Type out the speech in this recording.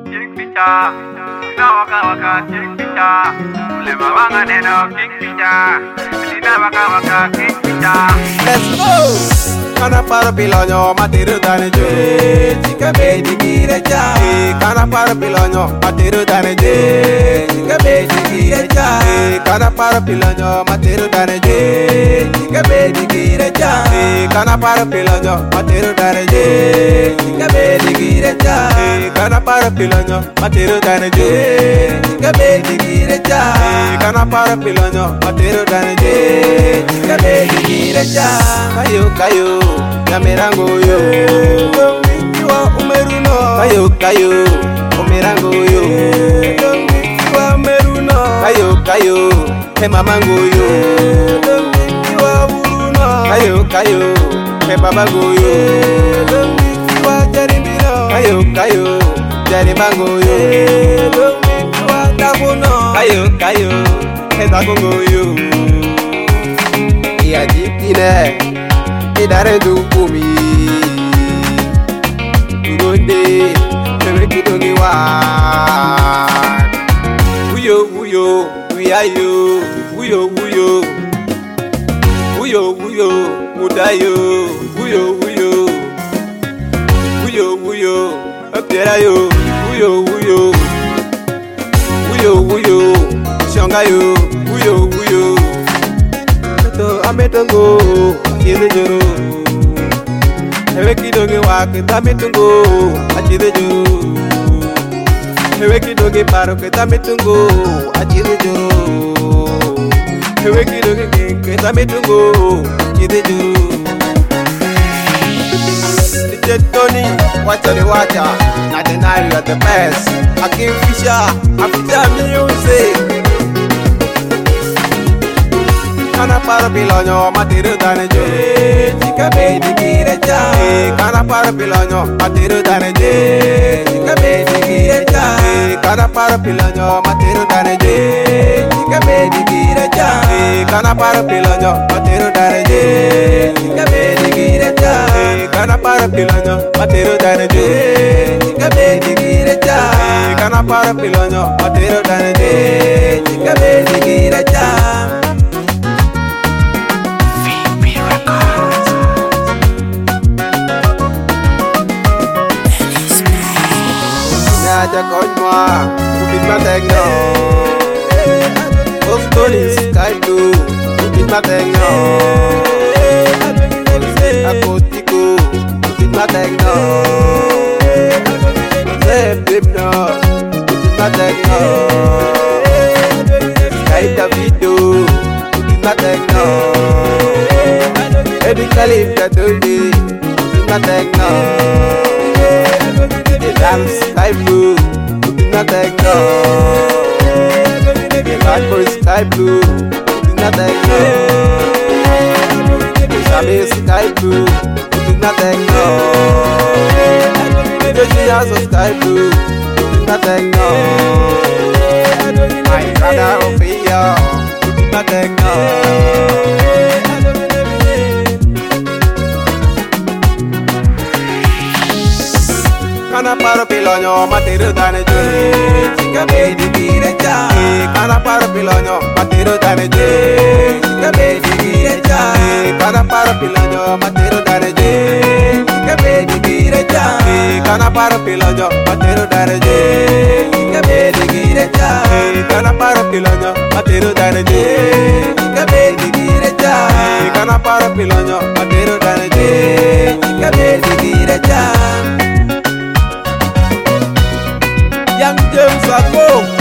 king picture. Ina waka waka king picture. Lema wanga neno king picture. Ina waka waka king picture. Let's go. Kana para pilonyo matiru dane je. Jika bedi kire cha. Kana para pilonyo matiru dane je. Jika bedi kire cha. Kana para pilonyo matiru dane je. Jika bedi kire cha. Kana para pilonyo matiru dane je. Jika bedi kire cha. Kana para pilonyo matiru dane je. Jika bedi kire cha. Kana para pilonyo matiru dane je. Jika bedi kire cha. Kayo kayo Yamerango yo, Ywa umeruno. Kayo kayo, umerango yo, Ywa umeruno. Kayo kayo, hemamango yo, Ywa uruno. Kayo kayo, hebabango yo, Ywa jarimino. Kayo kayo, jarimango yo, Ywa tabuno. Kayo kayo, hedagongo yo. Iya jikine. Idare du kumi Uronde Tewe kidongi wa Uyo uyo Uyayo Uyo uyo Uyo uyo Udayo Uyo uyo Uyo uyo Apterayo Uyo uyo Uyo uyo Shangayo Uyo uyo Ametongo Achide joro Hewe kidoge wake tametungo Achide joro Hewe kidoge paro ke tametungo Achide joro Hewe kidoge ke tametungo Achide joro DJ Tony, watcha the watcha Not deny you are the best Akim Fisher, Afisha music Kana para pilonyo matiru dane je. Jika bedi kire cha. Kana para pilonyo matiru dane je. Jika bedi kire cha. Kana para pilonyo matiru dane je. Jika bedi kire cha. Kana para pilonyo matiru dane je. Jika bedi kire cha. Kana para pilonyo matiru dane je. Jika bedi kire cha. Kana para pilonyo matiru dane je. Jika bedi kire cha. Aja konywa, upit matengno. Ostoli skaidu, upit matengno. Akotiko, upit matengno. Septimno, upit matengno. Sky Davido, upit matengno. Ebi Khalif Dadoli, upit matengno. Damn sky blue, looking at that girl. Bad boy sky blue, looking at that girl. Sabi sky blue, looking at that girl. Joji also sky blue, looking at that girl. My brother Ophelia, looking at that girl. Kana para pilonyo matiru dane je. Jika bedi kire cha. Kana para pilonyo matiru dane je. Jika bedi kire cha. Kana para pilonyo matiru dane je. Jika bedi kire cha. Kana para pilonyo matiru dane je. Jika bedi kire cha. Kana para pilonyo matiru dane je. Jika bedi kire cha. Kana para pilonyo matiru dane je. Jika bedi kire cha. Young James Ako